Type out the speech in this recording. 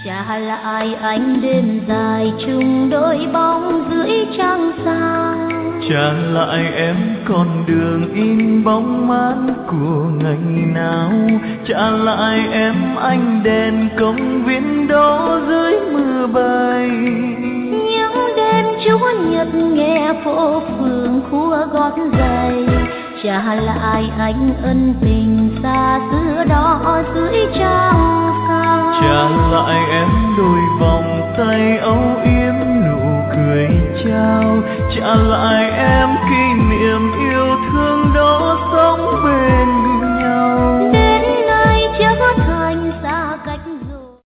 Trả lại anh đêm dài chung đôi bóng dưới trăng sao. Trả lại em con đường in bóng mát của ngày nào. Trả lại em ánh đèn công viên đó dưới mưa bay. Những đêm Chúa Nhật nghe phố phường khua gót giày. Trả lại anh ân tình xa xưa đó dưới trăng sao. Trả lại em đôi vòng tay âu yếm nụ cười trao. Trả lại em kỷ niệm yêu